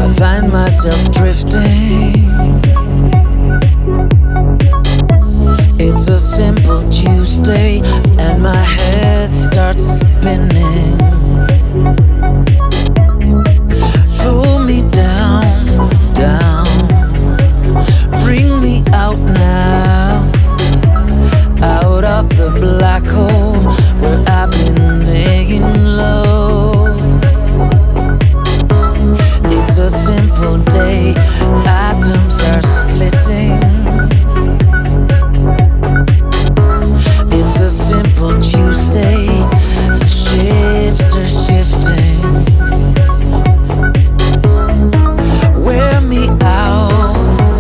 I find myself drifting. It's a simple Tuesday and my head starts spinning. Pull me down, down, bring me out now, out of the black hole where I've been laying low. It's a simple day, atoms are splitting. It's a simple Tuesday, ships are shifting. Wear me out,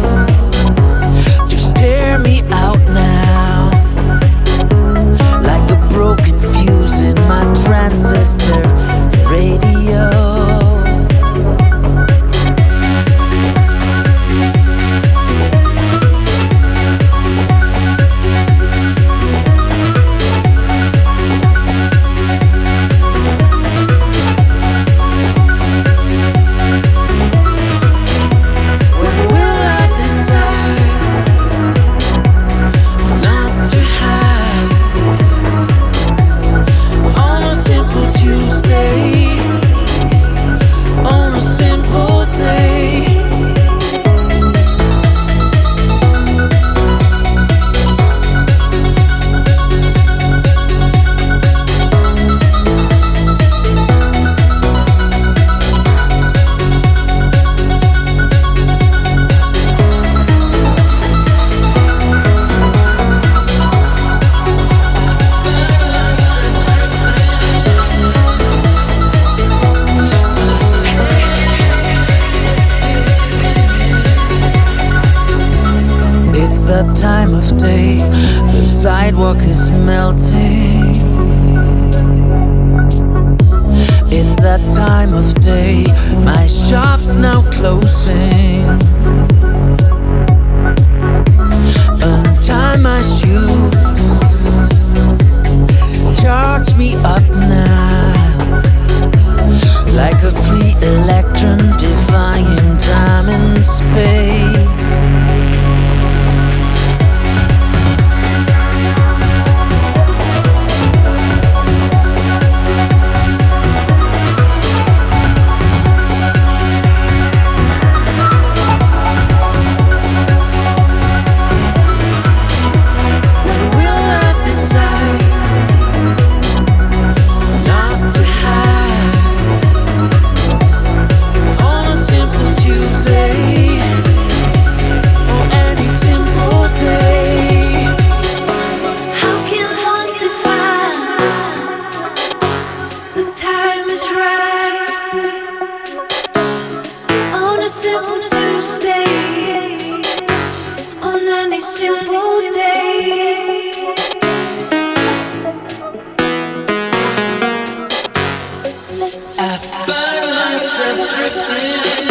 just tear me out now, like the broken fuse in my transistor radio. The time of day, the sidewalk is melting. It's that time of day, my shop's now closing. Untie my shoes, charge me up now, like a free electron defying time and space. Simple day. I find myself drifting.